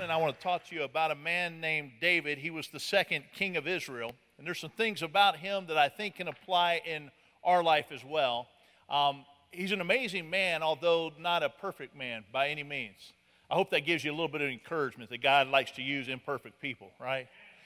morning I want to talk to you about a man named David. He was the second king of Israel, and there's some things about him that I think can apply in our life as well. He's an amazing man, although not a perfect man by any means. I hope that gives you a little bit of encouragement that God likes to use imperfect people, right?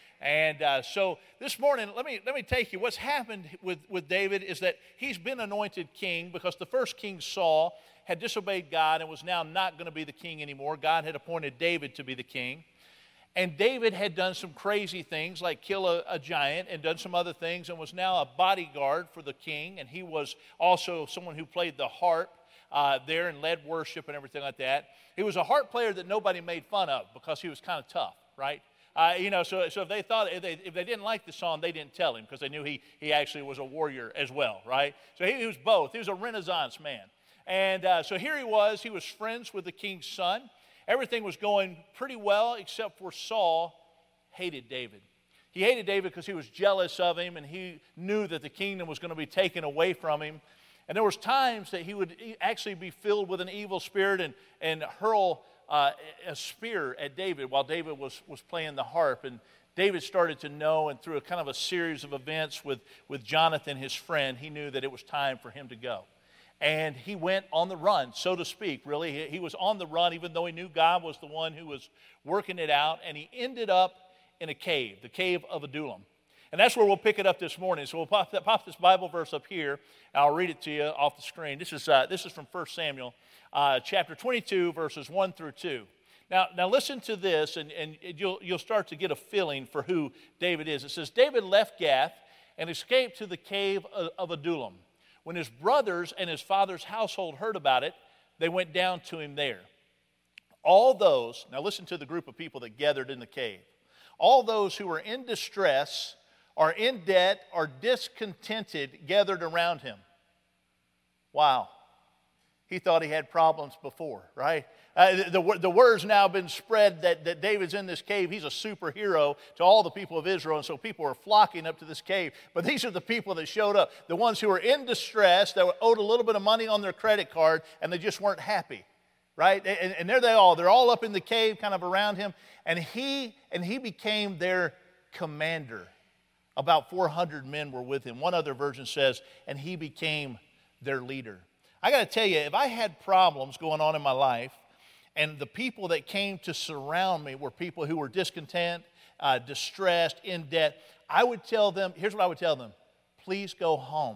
And so this morning, let me take you. What's happened with David is that he's been anointed king because the first king, Saul, had disobeyed God and was now not going to be the king anymore. God had appointed David to be the king. And David had done some crazy things like kill a giant and done some other things and was now a bodyguard for the king. And he was also someone who played the harp there and led worship and everything like that. He was a harp player that nobody made fun of because he was kind of tough, right? So if they thought, if they didn't like the song, they didn't tell him because they knew he actually was a warrior as well, right? So he was both. He was a Renaissance man. And so here he was friends with the king's son. Everything was going pretty well except for Saul hated David. He hated David because he was jealous of him and he knew that the kingdom was going to be taken away from him. And there was times that he would actually be filled with an evil spirit and hurl a spear at David while David was playing the harp. And David started to know, and through a kind of a series of events with Jonathan, his friend, he knew that it was time for him to go. And he went on the run, so to speak, really. He was on the run, even though he knew God was the one who was working it out. And he ended up in a cave, the cave of Adullam. And that's where we'll pick it up this morning. So we'll pop this Bible verse up here, and I'll read it to you off the screen. This is from 1 Samuel, chapter 22, verses 1 through 2. Now listen to this, and you'll start to get a feeling for who David is. It says, David left Gath and escaped to the cave of Adullam. When his brothers and his father's household heard about it, they went down to him there. All those, now listen to the group of people that gathered in the cave. All those who were in distress, are in debt, are discontented, gathered around him. Wow. He thought he had problems before, right? The word's now been spread that David's in this cave. He's a superhero to all the people of Israel, and so people are flocking up to this cave. But these are the people that showed up, the ones who were in distress, that owed a little bit of money on their credit card, and they just weren't happy, right? And there they all. They're all up in the cave, kind of around him, and he became their commander. About 400 men were with him. One other version says, and he became their leader. I got to tell you, if I had problems going on in my life, and the people that came to surround me were people who were discontent, distressed, in debt, I would tell them, here's what I would tell them: please go home.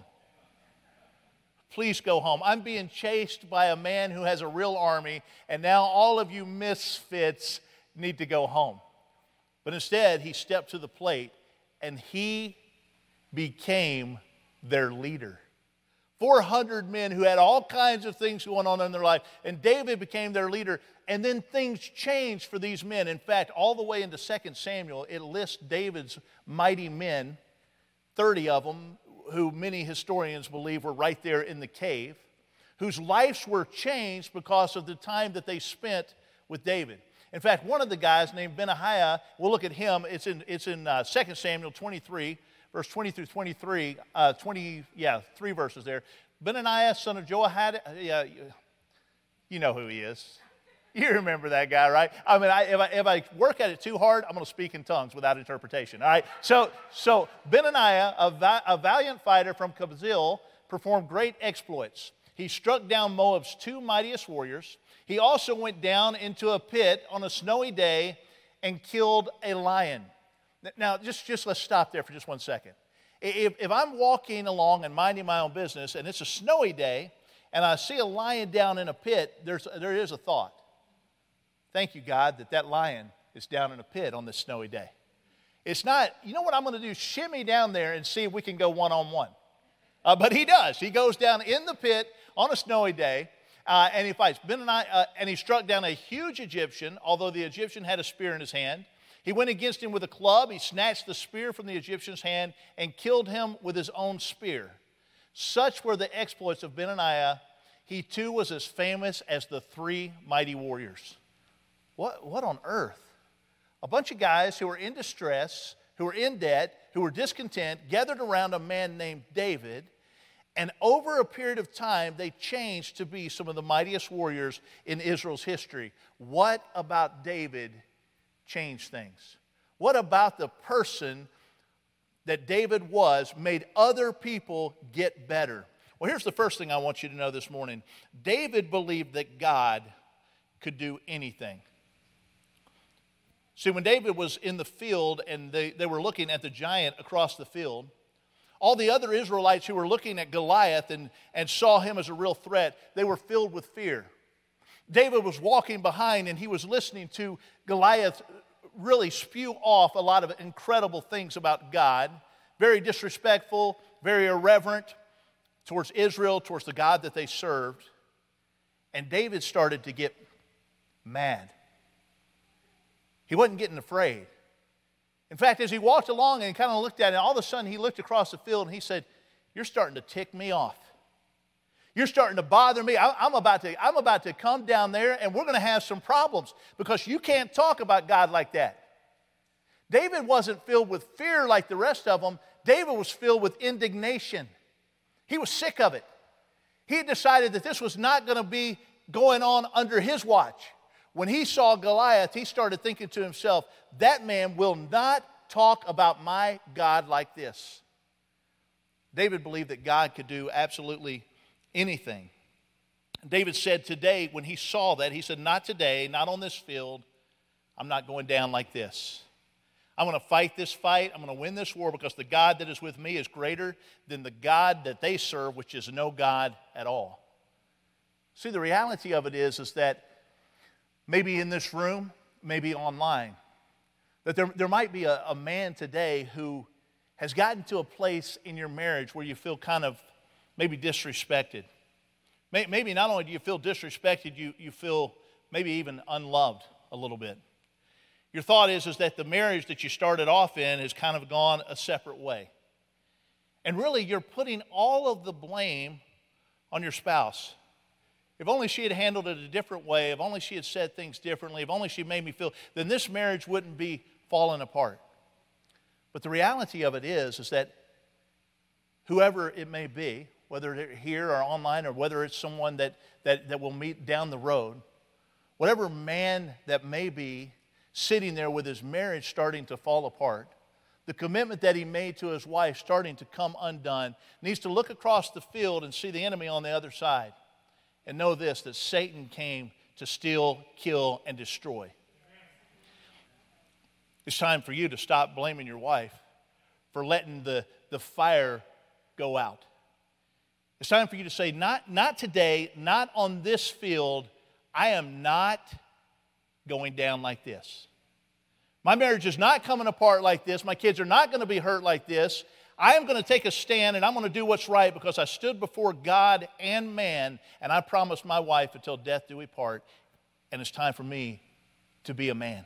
Please go home. I'm being chased by a man who has a real army, and now all of you misfits need to go home. But instead, he stepped to the plate, and he became their leader. 400 men who had all kinds of things going on in their life, and David became their leader, and then things changed for these men. In fact, all the way into 2 Samuel, it lists David's mighty men, 30 of them, who many historians believe were right there in the cave, whose lives were changed because of the time that they spent with David. In fact, one of the guys named Benaiah, we'll look at him, it's in 2 Samuel 23, verse 20 through 23, 3 verses there. Benaiah, son of Jehoiada, you know who he is. You remember that guy, right? I mean, if I work at it too hard, I'm going to speak in tongues without interpretation, all right? So Benaiah, a valiant fighter from Kabzeel, performed great exploits. He struck down Moab's 2 mightiest warriors. He also went down into a pit on a snowy day and killed a lion. Now, just let's stop there for just 1 second. If I'm walking along and minding my own business, and it's a snowy day, and I see a lion down in a pit, there is a thought. Thank you, God, that lion is down in a pit on this snowy day. It's not, you know what I'm going to do? Shimmy down there and see if we can go one-on-one. But he does. He goes down in the pit on a snowy day, and he fights. And he struck down a huge Egyptian, although the Egyptian had a spear in his hand. He went against him with a club. He snatched the spear from the Egyptian's hand and killed him with his own spear. Such were the exploits of Benaiah. He too was as famous as the 3 mighty warriors. What on earth? A bunch of guys who were in distress, who were in debt, who were discontent, gathered around a man named David, and over a period of time, they changed to be some of the mightiest warriors in Israel's history. What about David change things? What about the person that David was made other people get better? Well, here's the first thing I want you to know this morning. David believed that God could do anything. See, when David was in the field and they were looking at the giant across the field, all the other Israelites who were looking at Goliath and saw him as a real threat, they were filled with fear. David was walking behind and he was listening to Goliath really spew off a lot of incredible things about God, very disrespectful, very irreverent towards Israel, towards the God that they served. And David started to get mad. He wasn't getting afraid. In fact, as he walked along and kind of looked at it, all of a sudden he looked across the field and he said, "You're starting to tick me off. You're starting to bother me. I'm about to come down there and we're going to have some problems because you can't talk about God like that." David wasn't filled with fear like the rest of them. David was filled with indignation. He was sick of it. He had decided that this was not going to be going on under his watch. When he saw Goliath, he started thinking to himself, that man will not talk about my God like this. David believed that God could do absolutely anything. David said today, when he saw that, he said, "Not today, not on this field. I'm not going down like this. I'm going to fight this fight. I'm going to win this war because the God that is with me is greater than the God that they serve, which is no God at all." See, the reality of it is that maybe in this room, maybe online, that there might be a man today who has gotten to a place in your marriage where you feel kind of maybe disrespected. Maybe not only do you feel disrespected, you feel maybe even unloved a little bit. Your thought is that the marriage that you started off in has kind of gone a separate way. And really, you're putting all of the blame on your spouse. If only she had handled it a different way, if only she had said things differently, if only she made me feel, then this marriage wouldn't be falling apart. But the reality of it is that whoever it may be, whether they're here or online or whether it's someone that we'll meet down the road, whatever man that may be sitting there with his marriage starting to fall apart, the commitment that he made to his wife starting to come undone, needs to look across the field and see the enemy on the other side and know this, that Satan came to steal, kill, and destroy. It's time for you to stop blaming your wife for letting the fire go out. It's time for you to say, not today, not on this field. I am not going down like this. My marriage is not coming apart like this. My kids are not going to be hurt like this. I am going to take a stand and I'm going to do what's right because I stood before God and man and I promised my wife until death do we part, and it's time for me to be a man.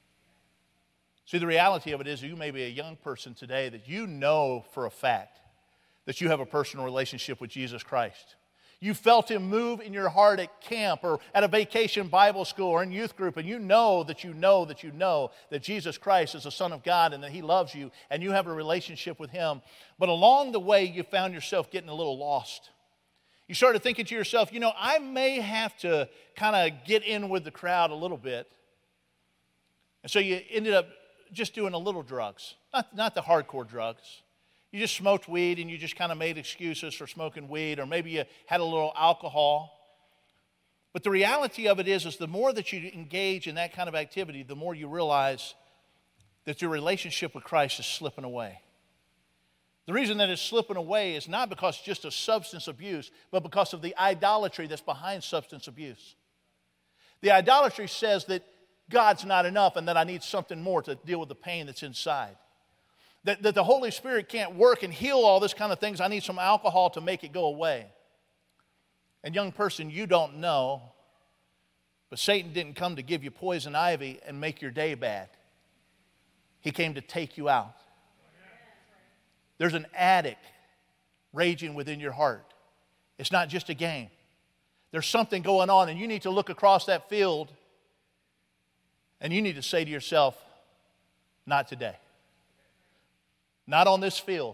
See, the reality of it is you may be a young person today that you know for a fact that you have a personal relationship with Jesus Christ. You felt Him move in your heart at camp or at a vacation Bible school or in youth group, and you know that Jesus Christ is the Son of God and that He loves you and you have a relationship with Him. But along the way, you found yourself getting a little lost. You started thinking to yourself, I may have to kind of get in with the crowd a little bit. And so you ended up just doing a little drugs, not the hardcore drugs. You just smoked weed and you just kind of made excuses for smoking weed, or maybe you had a little alcohol. But the reality of it is the more that you engage in that kind of activity, the more you realize that your relationship with Christ is slipping away. The reason that it's slipping away is not because just of substance abuse, but because of the idolatry that's behind substance abuse. The idolatry says that God's not enough and that I need something more to deal with the pain that's inside. That the Holy Spirit can't work and heal all this kind of things. I need some alcohol to make it go away. And young person, you don't know, but Satan didn't come to give you poison ivy and make your day bad. He came to take you out. There's an addict raging within your heart. It's not just a game. There's something going on, and you need to look across that field and you need to say to yourself, not today. Not on this field.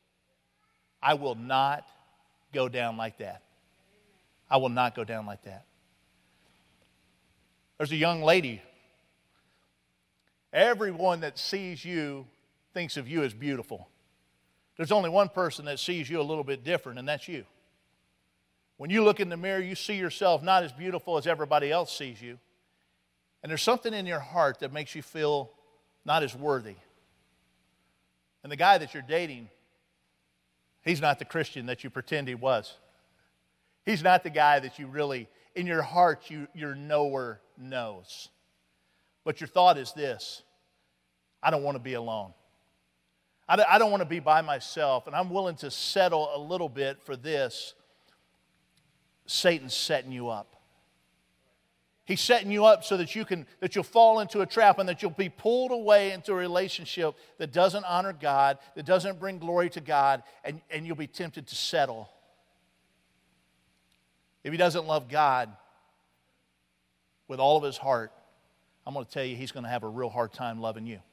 I will not go down like that. I will not go down like that. There's a young lady Everyone that sees you thinks of you as beautiful. There's only one person that sees you a little bit different, and that's you. When you look in the mirror, you see yourself not as beautiful as everybody else sees you. And there's something in your heart that makes you feel not as worthy. And the guy that you're dating, he's not the Christian that you pretend he was. He's not the guy that you really, in your heart, your knower knows. But your thought is this: I don't want to be alone. I don't want to be by myself, and I'm willing to settle a little bit for this. Satan's setting you up. He's setting you up so that you'll fall into a trap and that you'll be pulled away into a relationship that doesn't honor God, that doesn't bring glory to God, and you'll be tempted to settle. If he doesn't love God with all of his heart, I'm going to tell you he's going to have a real hard time loving you.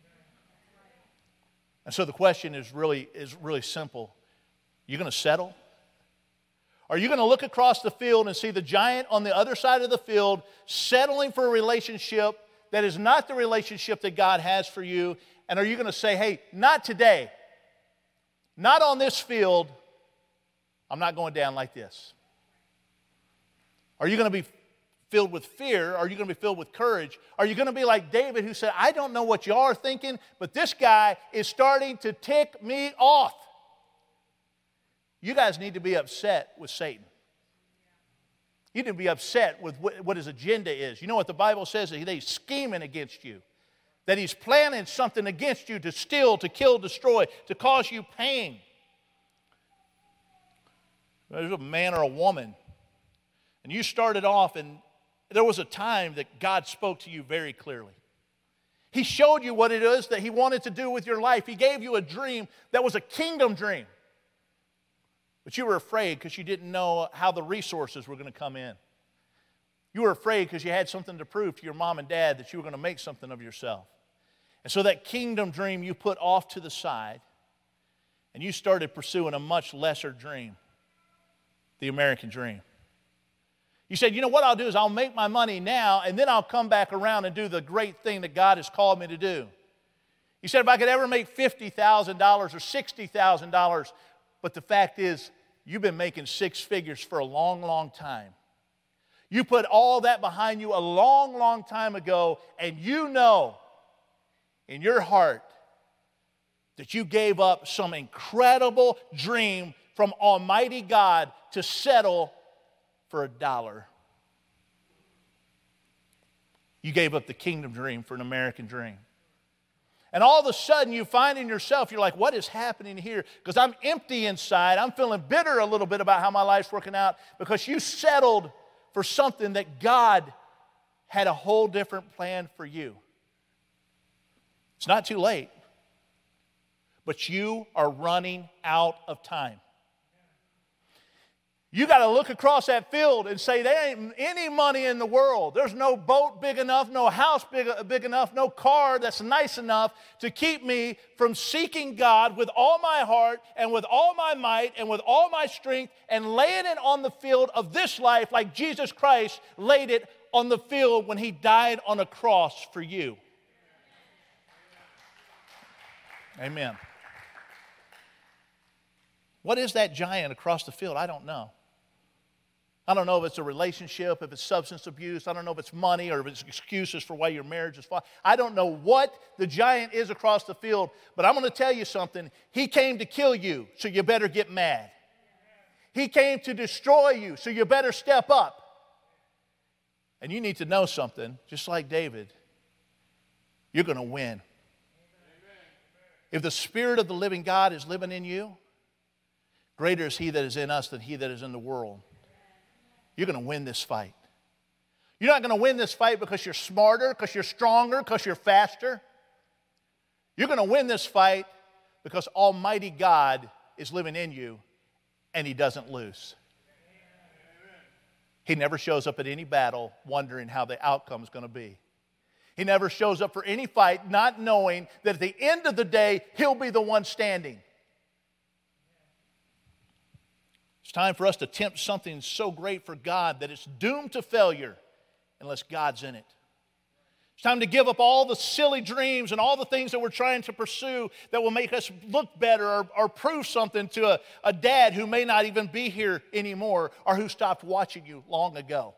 And so the question is really simple. You going to settle? Are you going to look across the field and see the giant on the other side of the field settling for a relationship that is not the relationship that God has for you? And are you going to say, hey, not today, not on this field, I'm not going down like this? Are you going to be filled with fear? Are you going to be filled with courage? Are you going to be like David, who said, I don't know what y'all are thinking, but this guy is starting to tick me off? You guys need to be upset with Satan. You need to be upset with what his agenda is. You know what the Bible says? That he's scheming against you. That he's planning something against you to steal, to kill, destroy, to cause you pain. There's a man or a woman, and you started off, and there was a time that God spoke to you very clearly. He showed you what it is that he wanted to do with your life. He gave you a dream that was a kingdom dream. But you were afraid because you didn't know how the resources were going to come in. You were afraid because you had something to prove to your mom and dad that you were going to make something of yourself. And so that kingdom dream you put off to the side, and you started pursuing a much lesser dream, the American dream. You said, you know what I'll do is I'll make my money now, and then I'll come back around and do the great thing that God has called me to do. You said if I could ever make $50,000 or $60,000, but the fact is, you've been making six figures for a long, long time. You put all that behind you a long, long time ago, and you know in your heart that you gave up some incredible dream from Almighty God to settle for $1. You gave up the kingdom dream for an American dream. And all of a sudden you find in yourself, you're like, what is happening here? Because I'm empty inside. I'm feeling bitter a little bit about how my life's working out because you settled for something that God had a whole different plan for you. It's not too late, but you are running out of time. You got to look across that field and say, there ain't any money in the world. There's no boat big enough, no house big enough, no car that's nice enough to keep me from seeking God with all my heart and with all my might and with all my strength and laying it on the field of this life like Jesus Christ laid it on the field when he died on a cross for you. Amen. What is that giant across the field? I don't know. I don't know if it's a relationship, if it's substance abuse. I don't know if it's money or if it's excuses for why your marriage is falling. I don't know what the giant is across the field, but I'm going to tell you something. He came to kill you, so you better get mad. He came to destroy you, so you better step up. And you need to know something, just like David, you're going to win. If the Spirit of the living God is living in you, greater is He that is in us than he that is in the world. You're going to win this fight. You're not going to win this fight because you're smarter, because you're stronger, because you're faster. You're going to win this fight because Almighty God is living in you and He doesn't lose. He never shows up at any battle wondering how the outcome is going to be. He never shows up for any fight not knowing that at the end of the day, He'll be the one standing. It's time for us to attempt something so great for God that it's doomed to failure unless God's in it. It's time to give up all the silly dreams and all the things that we're trying to pursue that will make us look better or prove something to a dad who may not even be here anymore or who stopped watching you long ago.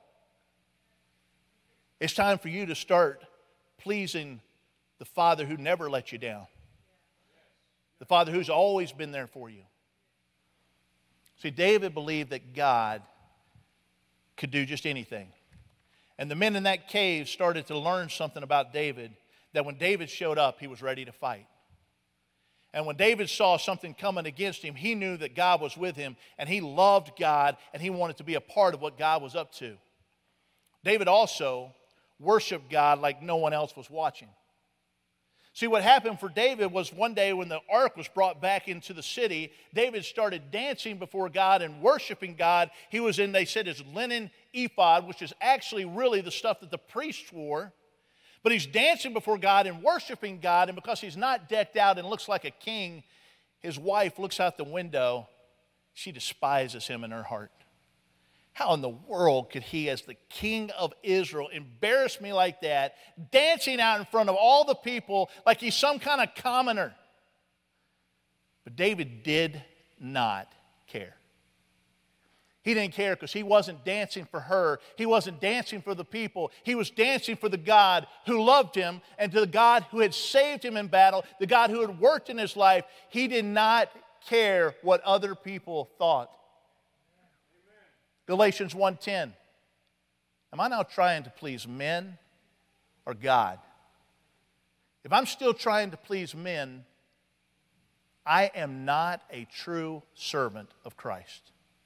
It's time for you to start pleasing the Father who never let you down. The Father who's always been there for you. See, David believed that God could do just anything. And the men in that cave started to learn something about David, that when David showed up, he was ready to fight. And when David saw something coming against him, he knew that God was with him, and he loved God, and he wanted to be a part of what God was up to. David also worshiped God like no one else was watching. See, what happened for David was one day when the ark was brought back into the city, David started dancing before God and worshiping God. He was in, they said, his linen ephod, which is actually really the stuff that the priests wore. But he's dancing before God and worshiping God, and because he's not decked out and looks like a king, his wife looks out the window. She despises him in her heart. How in the world could he, as the king of Israel, embarrass me like that, dancing out in front of all the people like he's some kind of commoner? But David did not care. He didn't care because he wasn't dancing for her. He wasn't dancing for the people. He was dancing for the God who loved him and to the God who had saved him in battle, the God who had worked in his life. He did not care what other people thought. Galatians 1:10. Am I now trying to please men or God? If I'm still trying to please men, I am not a true servant of Christ.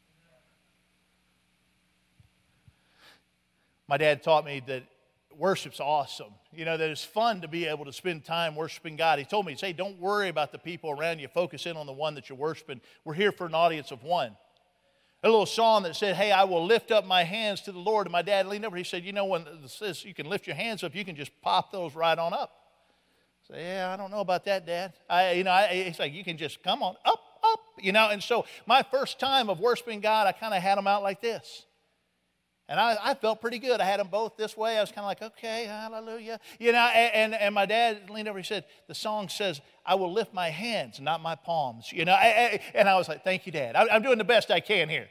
My dad taught me that worship's awesome. You know, that it's fun to be able to spend time worshiping God. He told me, hey, don't worry about the people around you. Focus in on the one that you're worshiping. We're here for an audience of one. A little song that said, hey, I will lift up my hands to the Lord. And my dad leaned over, he said, you know, when it says you can lift your hands up, you can just pop those right on up. I said, yeah, I don't know about that, Dad. It's like, you can just come on, up, you know. And so my first time of worshiping God, I kind of had them out like this. And I felt pretty good. I had them both this way. I was kind of like, okay, hallelujah. You know, and my dad leaned over, he said, the song says, I will lift my hands, not my palms. You know, and I was like, thank you, Dad. I'm doing the best I can here.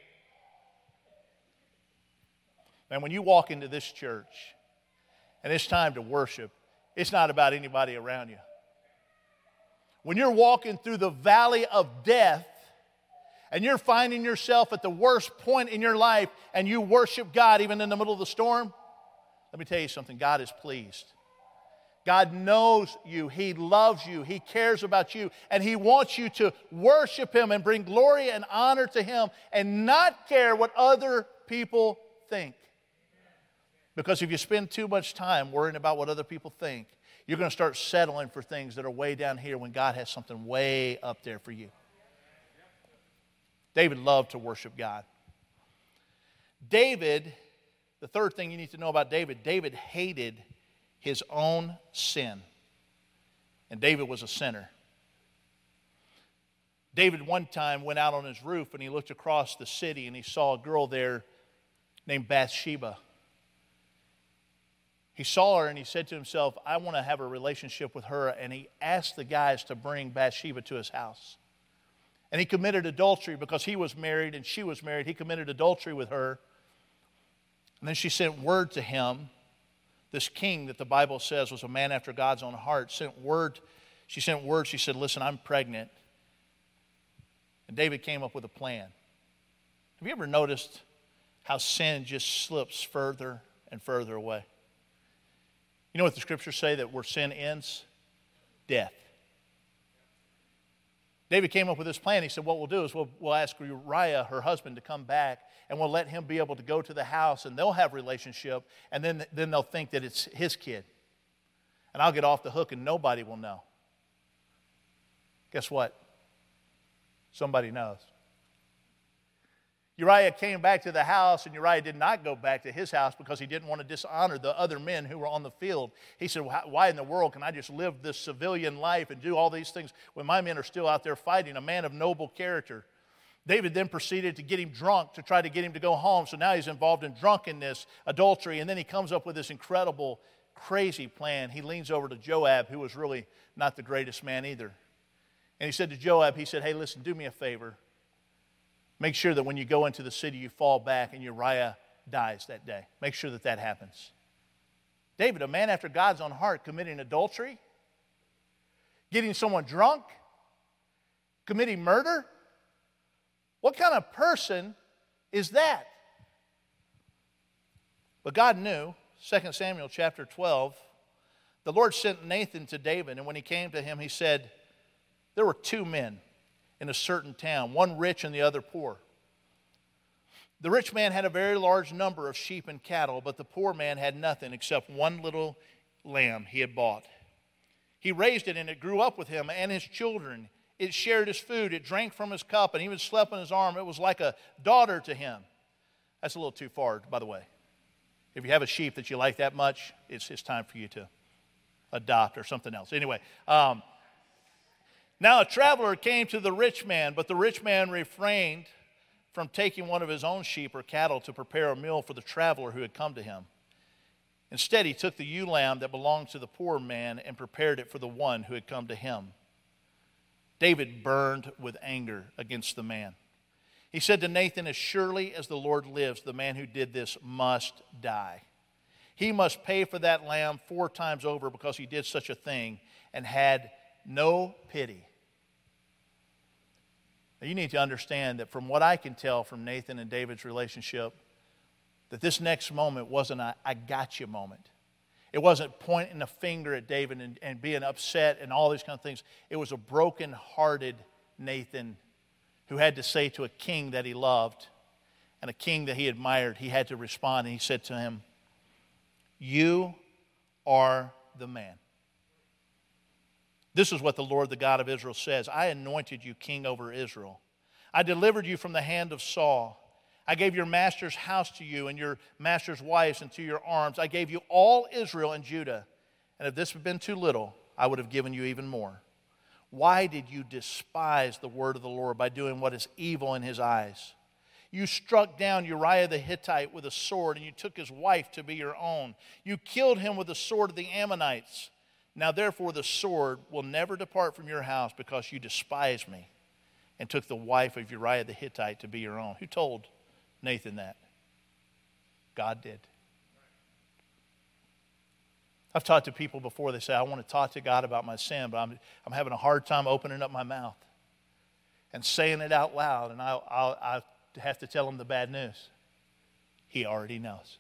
And when you walk into this church and it's time to worship, it's not about anybody around you. When you're walking through the valley of death and you're finding yourself at the worst point in your life and you worship God even in the middle of the storm, let me tell you something, God is pleased. God knows you. He loves you. He cares about you. And He wants you to worship Him and bring glory and honor to Him and not care what other people think. Because if you spend too much time worrying about what other people think, you're going to start settling for things that are way down here when God has something way up there for you. David loved to worship God. David, the third thing you need to know about David, David hated his own sin. And David was a sinner. David one time went out on his roof and he looked across the city and he saw a girl there named Bathsheba. He saw her and he said to himself, I want to have a relationship with her. And he asked the guys to bring Bathsheba to his house. And he committed adultery because he was married and she was married. He committed adultery with her. And then she sent word to him. This king that the Bible says was a man after God's own heart sent word. She said, listen, I'm pregnant. And David came up with a plan. Have you ever noticed how sin just slips further and further away? You know what the scriptures say, that where sin ends? Death. David came up with this plan. He said, what we'll do is we'll ask Uriah, her husband, to come back, and we'll let him be able to go to the house, and they'll have a relationship, and then they'll think that it's his kid. And I'll get off the hook, and nobody will know. Guess what? Somebody knows. Uriah came back to the house, and Uriah did not go back to his house because he didn't want to dishonor the other men who were on the field. He said, why in the world can I just live this civilian life and do all these things when my men are still out there fighting? A man of noble character. David then proceeded to get him drunk to try to get him to go home. So now he's involved in drunkenness, adultery, and then he comes up with this incredible crazy plan. He leans over to Joab, who was really not the greatest man either. And he said to Joab, he said, hey, listen, do me a favor. Make sure that when you go into the city, you fall back and Uriah dies that day. Make sure that that happens. David, a man after God's own heart, committing adultery, getting someone drunk, committing murder? What kind of person is that? But God knew, 2 Samuel chapter 12, the Lord sent Nathan to David, and when he came to him, he said, there were two men in a certain town, one rich and the other poor. The rich man had a very large number of sheep and cattle, but the poor man had nothing except one little lamb he had bought. He raised it, and it grew up with him and his children. It shared his food, it drank from his cup, and even slept on his arm. It was like a daughter to him. That's a little too far, by the way. If you have a sheep that you like that much, it's time for you to adopt or something else. Anyway, now a traveler came to the rich man, but the rich man refrained from taking one of his own sheep or cattle to prepare a meal for the traveler who had come to him. Instead, he took the ewe lamb that belonged to the poor man and prepared it for the one who had come to him. David burned with anger against the man. He said to Nathan, as surely as the Lord lives, the man who did this must die. He must pay for that lamb 4 times over because he did such a thing and had no pity. Now, you need to understand that from what I can tell from Nathan and David's relationship, that this next moment wasn't a I got you moment. It wasn't pointing a finger at David and being upset and all these kind of things. It was a broken-hearted Nathan who had to say to a king that he loved and a king that he admired, he had to respond, and he said to him, you are the man. This is what the Lord, the God of Israel, says. I anointed you king over Israel. I delivered you from the hand of Saul. I gave your master's house to you and your master's wives into your arms. I gave you all Israel and Judah. And if this had been too little, I would have given you even more. Why did you despise the word of the Lord by doing what is evil in his eyes? You struck down Uriah the Hittite with a sword, and you took his wife to be your own. You killed him with the sword of the Ammonites. Now therefore the sword will never depart from your house because you despised me and took the wife of Uriah the Hittite to be your own. Who told Nathan that? God did. I've talked to people before, they say, I want to talk to God about my sin, but I'm having a hard time opening up my mouth and saying it out loud, and I have to tell him the bad news. He already knows.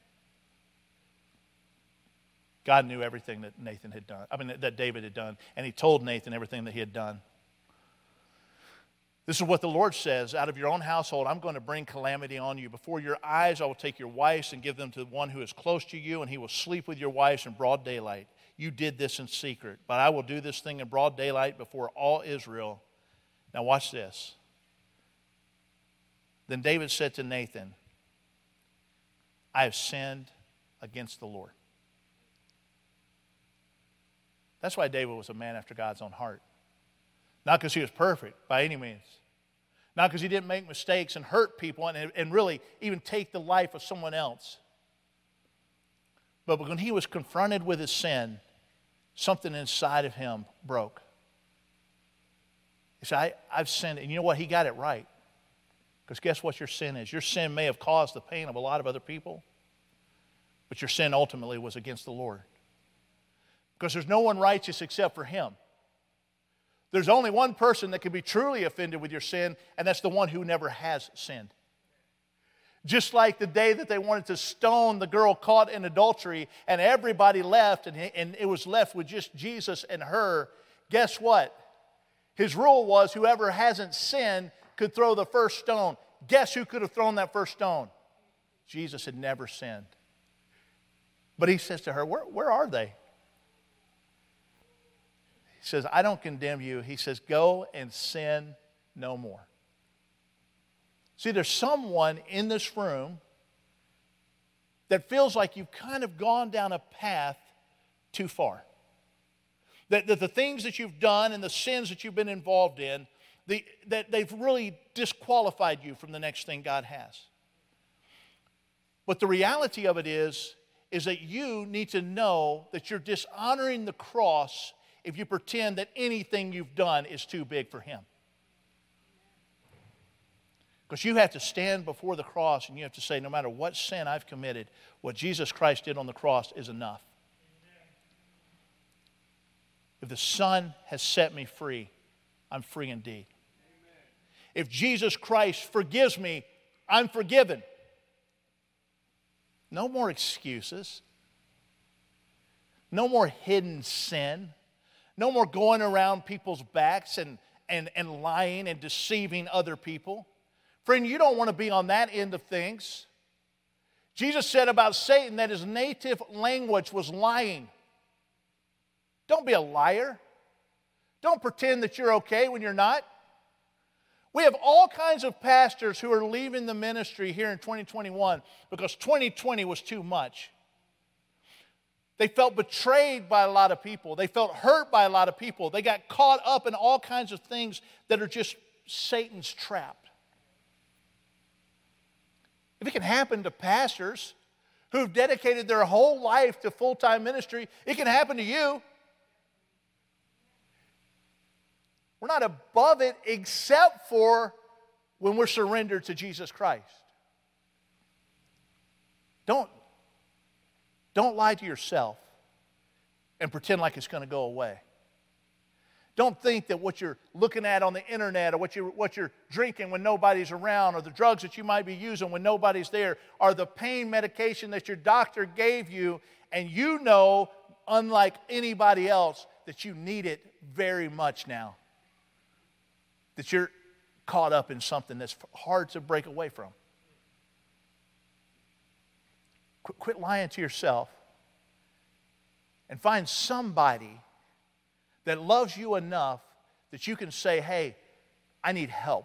God knew everything that that David had done, and he told Nathan everything that he had done. This is what the Lord says, out of your own household, I'm going to bring calamity on you. Before your eyes, I will take your wives and give them to one who is close to you, and he will sleep with your wives in broad daylight. You did this in secret, but I will do this thing in broad daylight before all Israel. Now watch this. Then David said to Nathan, I have sinned against the Lord. That's why David was a man after God's own heart. Not because he was perfect by any means. Not because he didn't make mistakes and hurt people and really even take the life of someone else. But when he was confronted with his sin, something inside of him broke. He said, I've sinned. And you know what? He got it right. Because guess what your sin is? Your sin may have caused the pain of a lot of other people, but your sin ultimately was against the Lord. Because there's no one righteous except for him. There's only one person that can be truly offended with your sin, and that's the one who never has sinned. Just like the day that they wanted to stone the girl caught in adultery, and everybody left, and it was left with just Jesus and her, guess what? His rule was whoever hasn't sinned could throw the first stone. Guess who could have thrown that first stone? Jesus had never sinned. But he says to her, where are they? He says, I don't condemn you. He says, go and sin no more. See, there's someone in this room that feels like you've kind of gone down a path too far. That the things that you've done and the sins that you've been involved in, that they've really disqualified you from the next thing God has. But the reality of it is is that you need to know that you're dishonoring the cross if you pretend that anything you've done is too big for Him. Because you have to stand before the cross and you have to say, no matter what sin I've committed, what Jesus Christ did on the cross is enough. If the Son has set me free, I'm free indeed. If Jesus Christ forgives me, I'm forgiven. No more excuses. No more hidden sin. No more going around people's backs and lying and deceiving other people. Friend, you don't want to be on that end of things. Jesus said about Satan that his native language was lying. Don't be a liar. Don't pretend that you're okay when you're not. We have all kinds of pastors who are leaving the ministry here in 2021 because 2020 was too much. They felt betrayed by a lot of people. They felt hurt by a lot of people. They got caught up in all kinds of things that are just Satan's trap. If it can happen to pastors who've dedicated their whole life to full-time ministry, it can happen to you. We're not above it except for when we're surrendered to Jesus Christ. Don't lie to yourself and pretend like it's going to go away. Don't think that what you're looking at on the internet or what you're drinking when nobody's around or the drugs that you might be using when nobody's there are the pain medication that your doctor gave you, and you know, unlike anybody else, that you need it very much now. That you're caught up in something that's hard to break away from. Quit lying to yourself and find somebody that loves you enough that you can say, hey, I need help.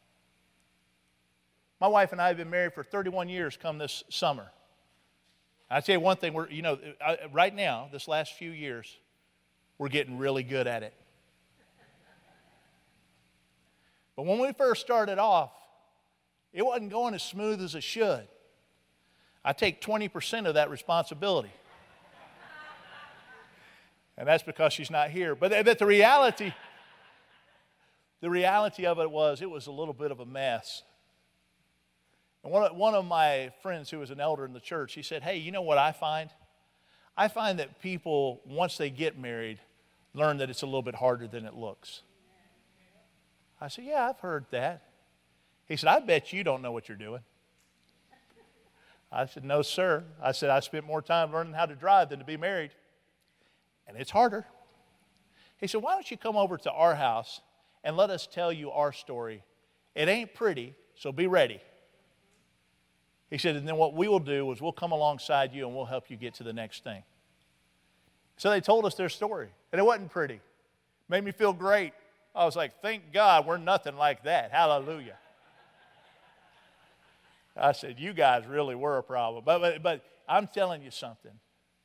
My wife and I have been married for 31 years come this summer. I tell you one thing, right now, this last few years, we're getting really good at it. But when we first started off, it wasn't going as smooth as it should. I take 20% of that responsibility. And that's because she's not here. But the reality of it was a little bit of a mess. And one of my friends who was an elder in the church, he said, hey, you know what I find? I find that people, once they get married, learn that it's a little bit harder than it looks. I said, yeah, I've heard that. He said, I bet you don't know what you're doing. I said, no, sir. I said, I spent more time learning how to drive than to be married. And it's harder. He said, why don't you come over to our house and let us tell you our story. It ain't pretty, so be ready. He said, and then what we will do is we'll come alongside you and we'll help you get to the next thing. So they told us their story, and it wasn't pretty. It made me feel great. I was like, thank God we're nothing like that. Hallelujah. I said, you guys really were a problem. But I'm telling you something.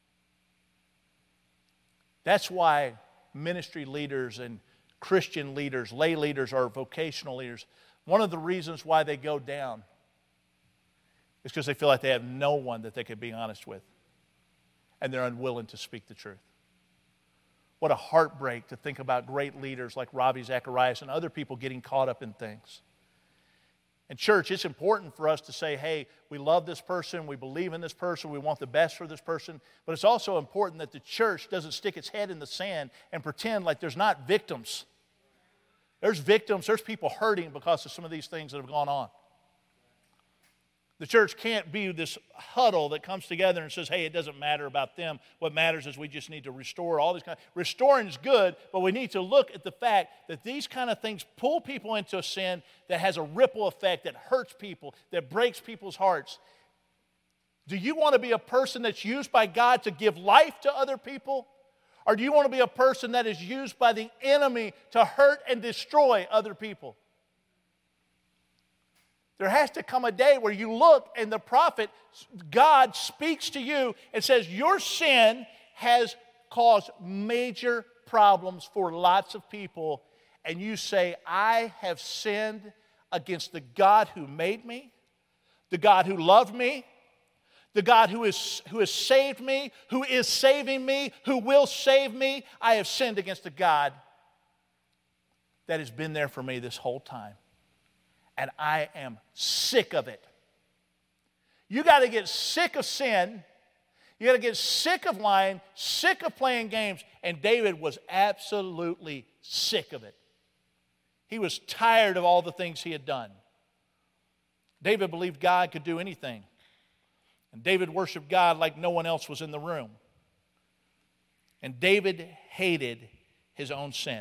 That's why ministry leaders and Christian leaders, lay leaders, or vocational leaders, one of the reasons why they go down is because they feel like they have no one that they can be honest with. And they're unwilling to speak the truth. What a heartbreak to think about great leaders like Ravi Zacharias and other people getting caught up in things. And church, it's important for us to say, hey, we love this person, we believe in this person, we want the best for this person. But it's also important that the church doesn't stick its head in the sand and pretend like there's not victims. There's victims, there's people hurting because of some of these things that have gone on. The church can't be this huddle that comes together and says, hey, it doesn't matter about them. What matters is we just need to restore all these kind of... Restoring is good, but we need to look at the fact that these kind of things pull people into a sin that has a ripple effect, that hurts people, that breaks people's hearts. Do you want to be a person that's used by God to give life to other people? Or do you want to be a person that is used by the enemy to hurt and destroy other people? There has to come a day where you look and the prophet, God, speaks to you and says, your sin has caused major problems for lots of people. And you say, I have sinned against the God who made me, the God who loved me, the God who has saved me, who is saving me, who will save me. I have sinned against a God that has been there for me this whole time. And I am sick of it. You got to get sick of sin. You got to get sick of lying, sick of playing games. And David was absolutely sick of it. He was tired of all the things he had done. David believed God could do anything. And David worshiped God like no one else was in the room. And David hated his own sin.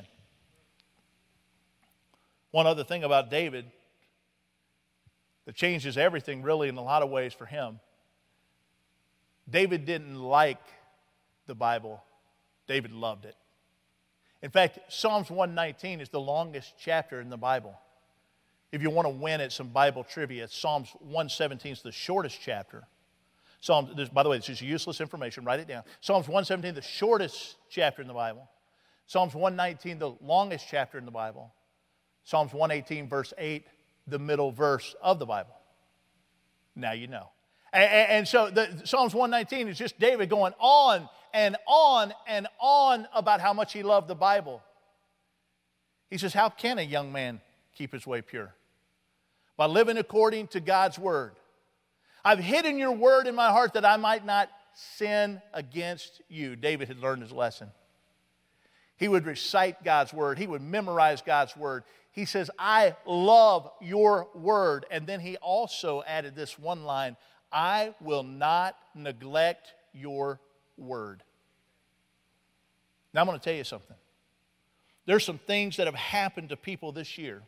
One other thing about David that changes everything really in a lot of ways for him. David didn't like the Bible. David loved it. In fact, Psalms 119 is the longest chapter in the Bible. If you want to win at some Bible trivia, Psalms 117 is the shortest chapter. By the way, this is useless information. Write it down. Psalms 117, the shortest chapter in the Bible. Psalms 119, the longest chapter in the Bible. Psalms 118, verse 8, the middle verse of the Bible. Now you know. And so Psalms 119 is just David going on and on and on about how much he loved the Bible. He says, how can a young man keep his way pure? By living according to God's word. I've hidden your word in my heart that I might not sin against you. David had learned his lesson. He would recite God's word. He would memorize God's word. He says, I love your word. And then he also added this one line, I will not neglect your word. Now I'm going to tell you something. There's some things that have happened to people this year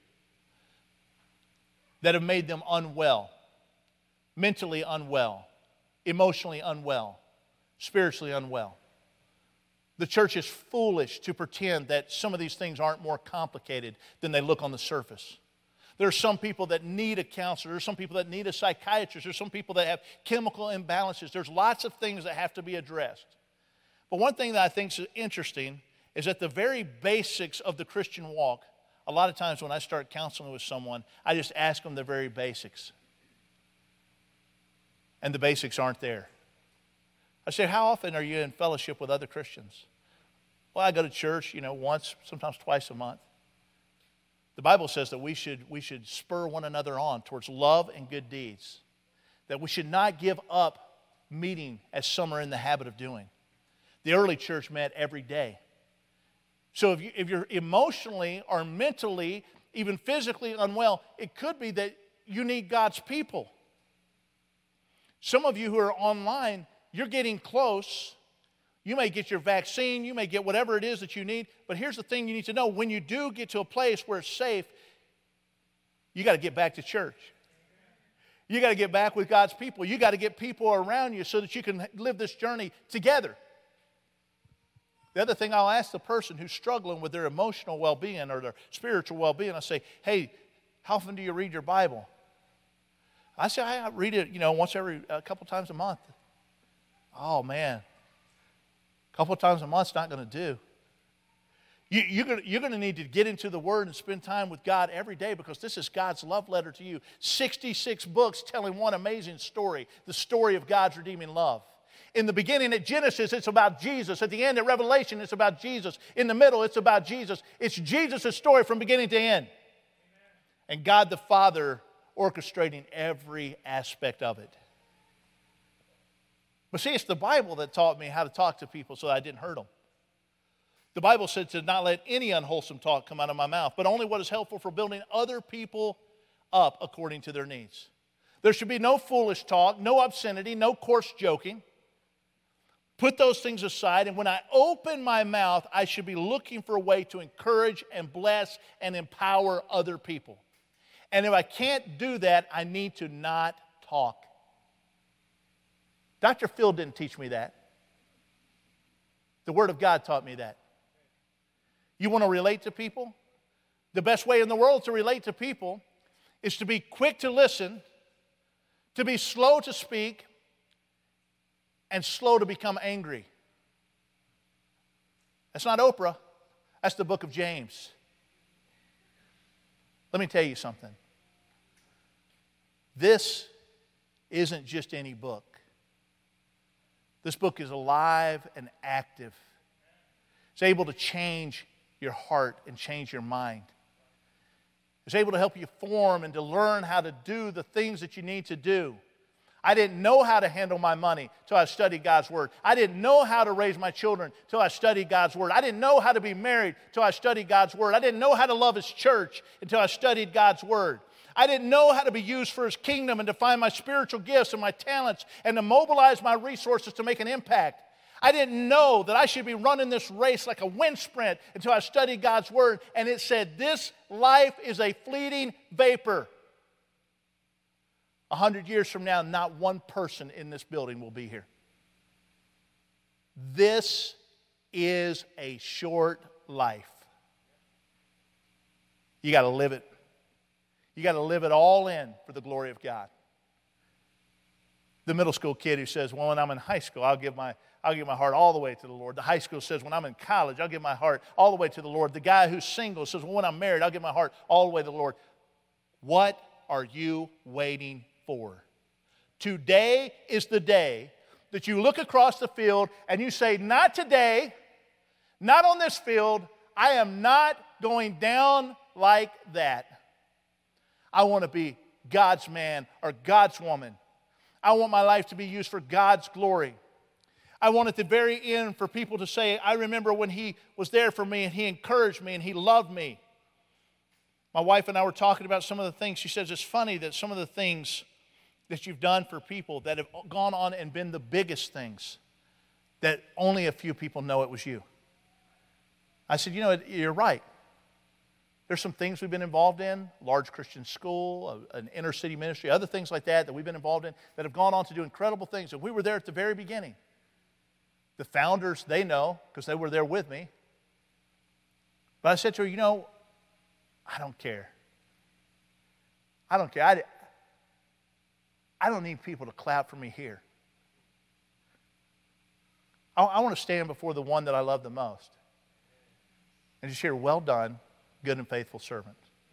that have made them unwell, mentally unwell, emotionally unwell, spiritually unwell. The church is foolish to pretend that some of these things aren't more complicated than they look on the surface. There are some people that need a counselor. There's some people that need a psychiatrist. There's some people that have chemical imbalances. There's lots of things that have to be addressed. But one thing that I think is interesting is that the very basics of the Christian walk, a lot of times when I start counseling with someone, I just ask them the very basics. And the basics aren't there. I say, how often are you in fellowship with other Christians? Well, I go to church, once, sometimes twice a month. The Bible says that we should spur one another on towards love and good deeds. That we should not give up meeting as some are in the habit of doing. The early church met every day. So if you're emotionally or mentally, even physically unwell, it could be that you need God's people. Some of you who are online, you're getting close. You may get your vaccine, you may get whatever it is that you need, but here's the thing you need to know. When you do get to a place where it's safe, you got to get back to church. You got to get back with God's people. You got to get people around you so that you can live this journey together. The other thing I'll ask the person who's struggling with their emotional well-being or their spiritual well-being, I say, hey, how often do you read your Bible? I say, I read it, once a couple times a month. Oh, man. A couple times a month's not going to do. You're going to need to get into the Word and spend time with God every day because this is God's love letter to you. 66 books telling one amazing story, the story of God's redeeming love. In the beginning at Genesis, it's about Jesus. At the end at Revelation, it's about Jesus. In the middle, it's about Jesus. It's Jesus' story from beginning to end. Amen. And God the Father orchestrating every aspect of it. But see, it's the Bible that taught me how to talk to people so that I didn't hurt them. The Bible said to not let any unwholesome talk come out of my mouth, but only what is helpful for building other people up according to their needs. There should be no foolish talk, no obscenity, no coarse joking. Put those things aside, and when I open my mouth, I should be looking for a way to encourage and bless and empower other people. And if I can't do that, I need to not talk. Dr. Phil didn't teach me that. The Word of God taught me that. You want to relate to people? The best way in the world to relate to people is to be quick to listen, to be slow to speak, and slow to become angry. That's not Oprah. That's the book of James. Let me tell you something. This isn't just any book. This book is alive and active. It's able to change your heart and change your mind. It's able to help you form and to learn how to do the things that you need to do. I didn't know how to handle my money till I studied God's Word. I didn't know how to raise my children till I studied God's Word. I didn't know how to be married till I studied God's Word. I didn't know how to love His church until I studied God's Word. I didn't know how to be used for His kingdom and to find my spiritual gifts and my talents and to mobilize my resources to make an impact. I didn't know that I should be running this race like a wind sprint until I studied God's Word, and it said, this life is a fleeting vapor. 100 years from now, not one person in this building will be here. This is a short life. You got to live it. You got to live it all in for the glory of God. The middle school kid who says, well, when I'm in high school, I'll give my heart all the way to the Lord. The high school says, when I'm in college, I'll give my heart all the way to the Lord. The guy who's single says, well, when I'm married, I'll give my heart all the way to the Lord. What are you waiting for? Today is the day that you look across the field and you say, not today, not on this field. I am not going down like that. I want to be God's man or God's woman. I want my life to be used for God's glory. I want at the very end for people to say, I remember when He was there for me and He encouraged me and He loved me. My wife and I were talking about some of the things. She says, it's funny that some of the things that you've done for people that have gone on and been the biggest things, that only a few people know it was you. I said, you're right. There's some things we've been involved in, large Christian school, an inner city ministry, other things like that we've been involved in that have gone on to do incredible things. And we were there at the very beginning. The founders, they know because they were there with me. But I said to her, I don't care. I don't care. I don't need people to clap for me here. I want to stand before the one that I love the most and just hear, well done, good and faithful servant.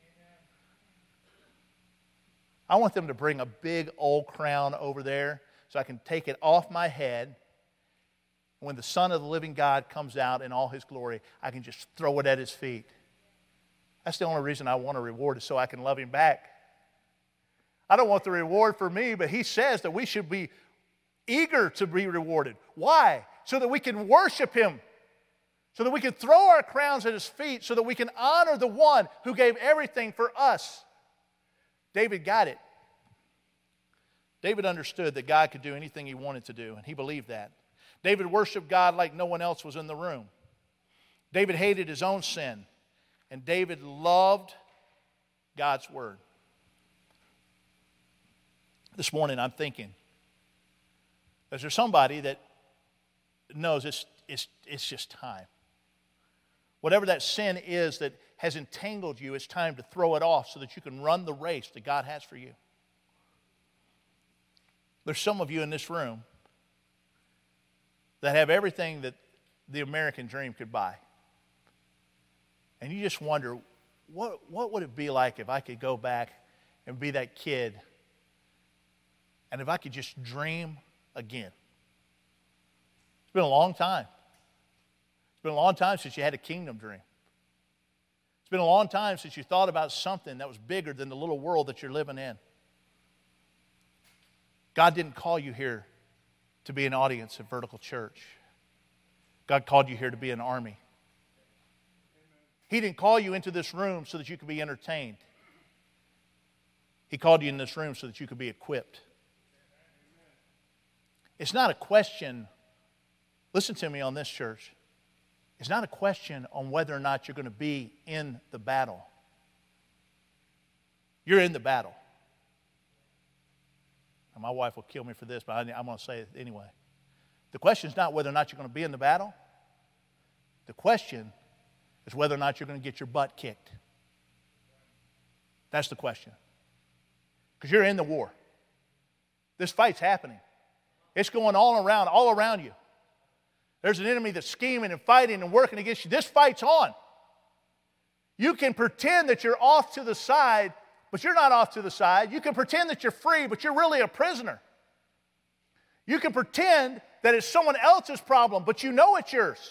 I want them to bring a big old crown over there so I can take it off my head. When the Son of the living God comes out in all His glory, I can just throw it at His feet. That's the only reason I want a reward, is so I can love Him back. I don't want the reward for me, but He says that we should be eager to be rewarded. Why? So that we can worship Him. So that we can throw our crowns at His feet, so that we can honor the one who gave everything for us. David got it. David understood that God could do anything He wanted to do, and he believed that. David worshiped God like no one else was in the room. David hated his own sin, and David loved God's Word. This morning I'm thinking, is there somebody that knows it's just time? Whatever that sin is that has entangled you, it's time to throw it off so that you can run the race that God has for you. There's some of you in this room that have everything that the American dream could buy. And you just wonder, what would it be like if I could go back and be that kid, and if I could just dream again? It's been a long time. It's been a long time since you had a kingdom dream. It's been a long time since you thought about something that was bigger than the little world that you're living in. God didn't call you here to be an audience at Vertical Church. God called you here to be an army. He didn't call you into this room so that you could be entertained. He called you in this room so that you could be equipped. It's not a question, listen to me on this, church. It's not a question on whether or not you're going to be in the battle. You're in the battle. And my wife will kill me for this, but I'm going to say it anyway. The question is not whether or not you're going to be in the battle. The question is whether or not you're going to get your butt kicked. That's the question. Because you're in the war. This fight's happening. It's going all around you. There's an enemy that's scheming and fighting and working against you. This fight's on. You can pretend that you're off to the side, but you're not off to the side. You can pretend that you're free, but you're really a prisoner. You can pretend that it's someone else's problem, but you know it's yours.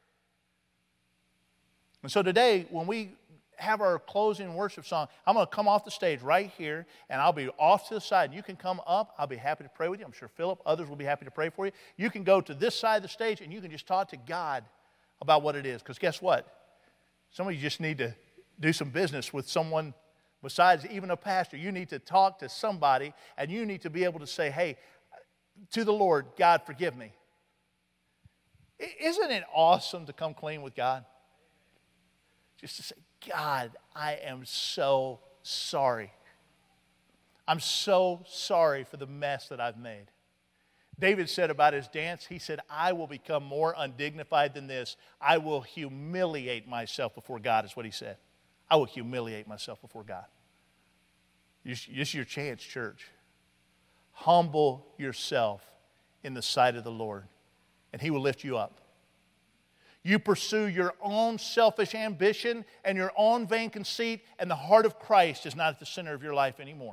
And so today, when we have our closing worship song, I'm going to come off the stage right here, and I'll be off to the side. You can come up. I'll be happy to pray with you. I'm sure Philip, others will be happy to pray for you. You can go to this side of the stage, and you can just talk to God about what it is. Because guess what? Some of you just need to do some business with someone besides even a pastor. You need to talk to somebody, and you need to be able to say, hey, to the Lord, God, forgive me. Isn't it awesome to come clean with God? Just to say, God, I am so sorry. I'm so sorry for the mess that I've made. David said about his dance, he said, I will become more undignified than this. I will humiliate myself before God, is what he said. I will humiliate myself before God. This is your chance, church. Humble yourself in the sight of the Lord, and he will lift you up. You pursue your own selfish ambition and your own vain conceit, and the heart of Christ is not at the center of your life anymore.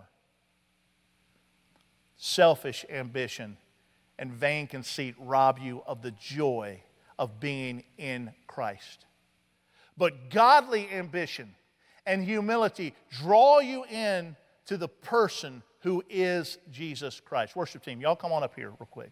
Selfish ambition and vain conceit rob you of the joy of being in Christ. But godly ambition and humility draw you in to the person who is Jesus Christ. Worship team, y'all come on up here real quick.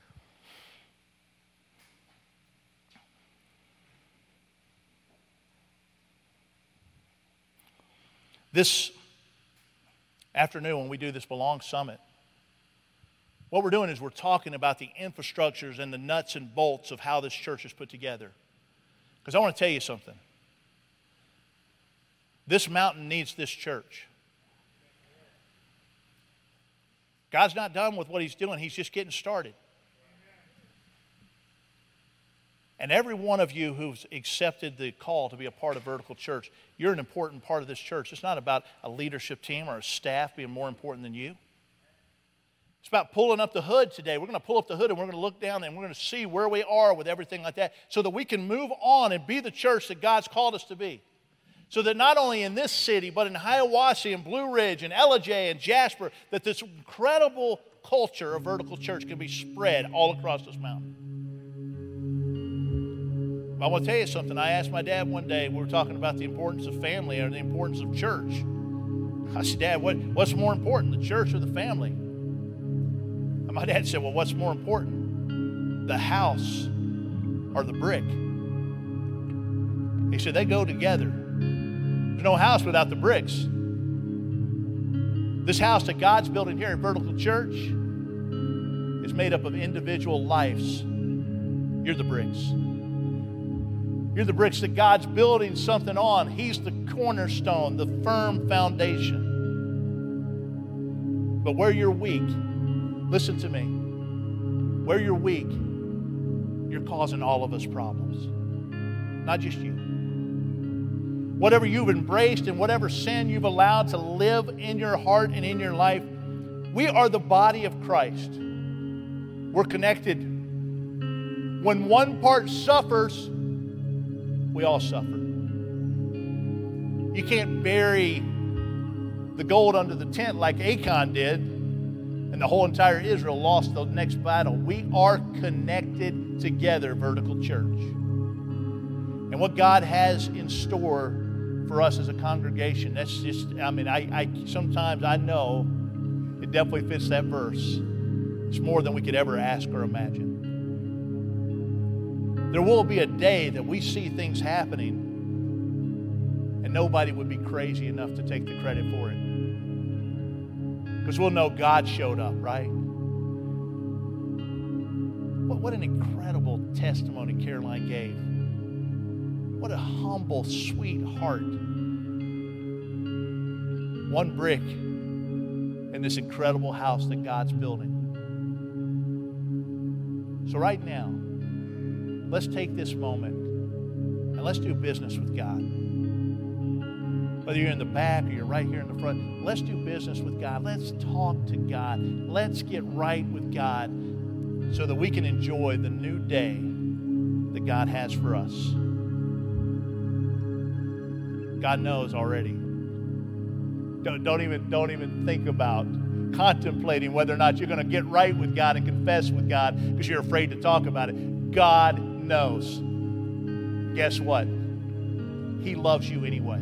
This afternoon when we do this Belong Summit, what we're doing is we're talking about the infrastructures and the nuts and bolts of how this church is put together. Because I want to tell you something. This mountain needs this church. God's not done with what he's doing. He's just getting started. And every one of you who's accepted the call to be a part of Vertical Church, you're an important part of this church. It's not about a leadership team or a staff being more important than you. It's about pulling up the hood today. We're going to pull up the hood and we're going to look down and we're going to see where we are with everything like that so that we can move on and be the church that God's called us to be. So that not only in this city, but in Hiawassee and Blue Ridge and Ellijay and Jasper, that this incredible culture of Vertical Church can be spread all across this mountain. I want to tell you something. I asked my dad one day, we were talking about the importance of family or the importance of church. I said, Dad, what's more important, the church or the family? And my dad said, well, what's more important, the house or the brick? He said, they go together. There's no house without the bricks. This house that God's building here at Vertical Church is made up of individual lives. You're the bricks. You're the bricks that God's building something on. He's the cornerstone, the firm foundation. But where you're weak, listen to me, where you're weak, you're causing all of us problems. Not just you. Whatever you've embraced and whatever sin you've allowed to live in your heart and in your life, we are the body of Christ. We're connected. When one part suffers, we all suffer. You can't bury the gold under the tent like Achan did, and the whole entire Israel lost the next battle. We are connected together, Vertical Church. And what God has in store for us as a congregation, that's just, I sometimes I know it definitely fits that verse. It's more than we could ever ask or imagine. There will be a day that we see things happening and nobody would be crazy enough to take the credit for it. Because we'll know God showed up, right? What an incredible testimony Caroline gave. What a humble, sweet heart. One brick in this incredible house that God's building. So right now, let's take this moment and let's do business with God. Whether you're in the back or you're right here in the front, let's do business with God. Let's talk to God. Let's get right with God so that we can enjoy the new day that God has for us. God knows already. Don't even think about contemplating whether or not you're going to get right with God and confess with God because you're afraid to talk about it. God knows. Guess what? He loves you anyway.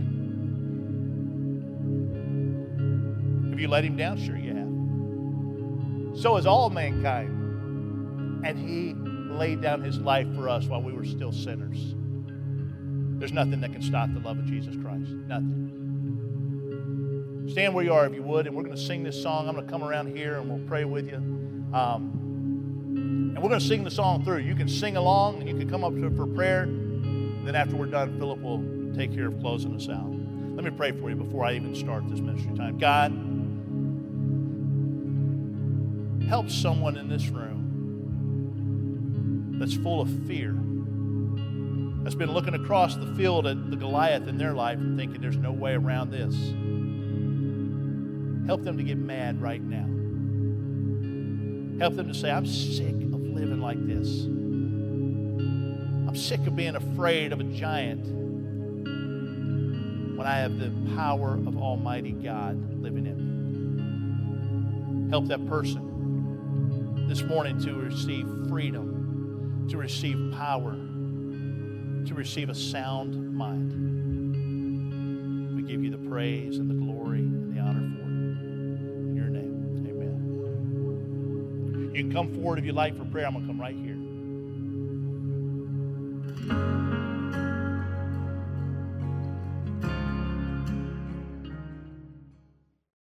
Have you let him down? Sure you have. So is all mankind. And he laid down his life for us while we were still sinners. There's nothing that can stop the love of Jesus Christ. Nothing. Stand where you are if you would, and we're going to sing this song. I'm going to come around here and we'll pray with you. And we're going to sing the song through. You can sing along and you can come up for prayer. Then after we're done, Philip will take care of closing us out. Let me pray for you before I even start this ministry time. God, help someone in this room that's full of fear, that's been looking across the field at the Goliath in their life and thinking there's no way around this. Help them to get mad right now. Help them to say, I'm sick of living like this. I'm sick of being afraid of a giant when I have the power of Almighty God living in me. Help that person this morning to receive freedom, to receive power, to receive a sound mind. We give you the praise and the glory and the honor for it. In your name, amen. You can come forward if you'd like for prayer. I'm going to come right here.